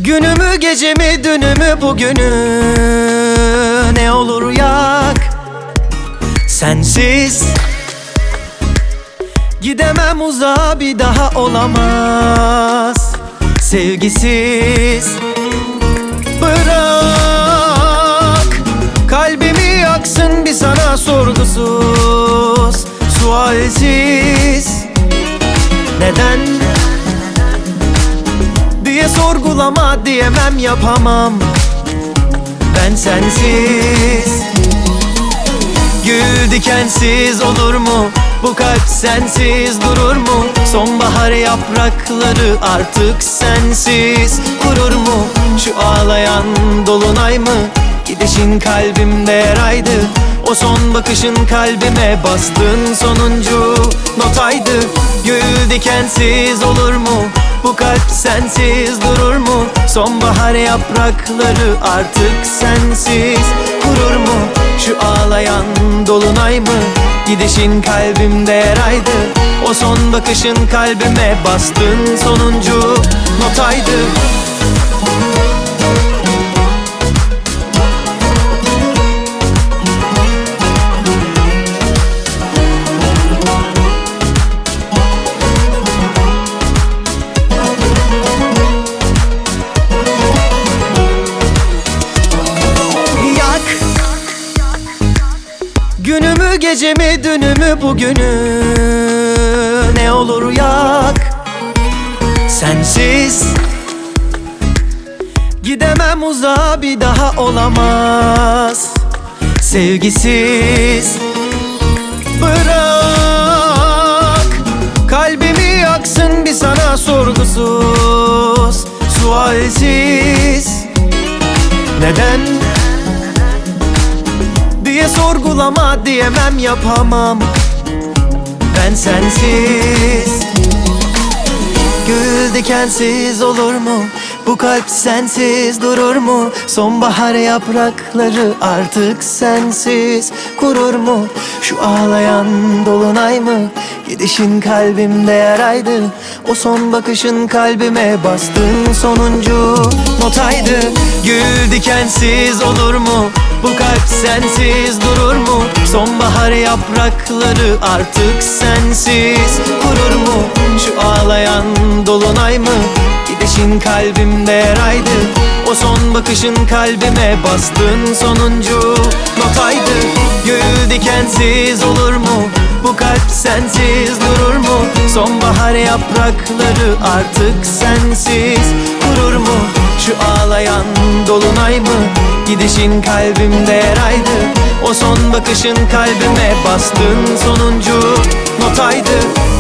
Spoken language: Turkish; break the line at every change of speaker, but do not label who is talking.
Günümü gecemi dünümü bugünü ne olur yak. Sensiz gidemem uzağa, bir daha olamaz. Sevgisiz bırak kalbimi yaksın bir sana sorgusuz sualsiz. Neden diye sorgulama, diyemem yapamam ben sensiz. Gül dikensiz olur mu? Bu kalp sensiz durur mu? Sonbahar yaprakları artık sensiz kurur mu? Şu ağlayan dolunay mı? Gidişin kalbimde yaraydı. O son bakışın kalbime bastın sonuncu notaydı. Gül dikensiz olur mu? Bu kalp sensiz durur mu? Sonbahar yaprakları artık sensiz kurur mu? Şu ağlayan dolunay mı? Gidişin kalbimde yaraydı. O son bakışın kalbime bastın sonuncu notaydı. Günümü gecemi dünümü bugünü ne olur yak. Sensiz gidemem uzağa, bir daha olamaz. Sevgisiz bırak kalbimi yaksın bir sana sorgusuz sualsiz. Neden diye sorgulama, diyemem yapamam ben sensiz. Gül dikensiz olur mu? Bu kalp sensiz durur mu? Sonbahar yaprakları artık sensiz kurur mu? Şu ağlayan dolunay mı? Gidişin kalbimde yaraydı. O son bakışın kalbime bastın sonuncu notaydı. Gül dikensiz olur mu? Bu kalp sensiz durur mu? Sonbahar yaprakları artık sensiz kurur mu? Şu ağlayan dolunay mı? Gidişin kalbimde yaraydı. O son bakışın kalbime bastın sonuncu notaydı. Gül dikensiz olur mu? Bu kalp sensiz durur mu? Sonbahar yaprakları artık sensiz kurur mu? Şu ağlayan dolunay mı? Gidişin kalbimde yaraydı. O son bakışın kalbime bastın sonuncu notaydı.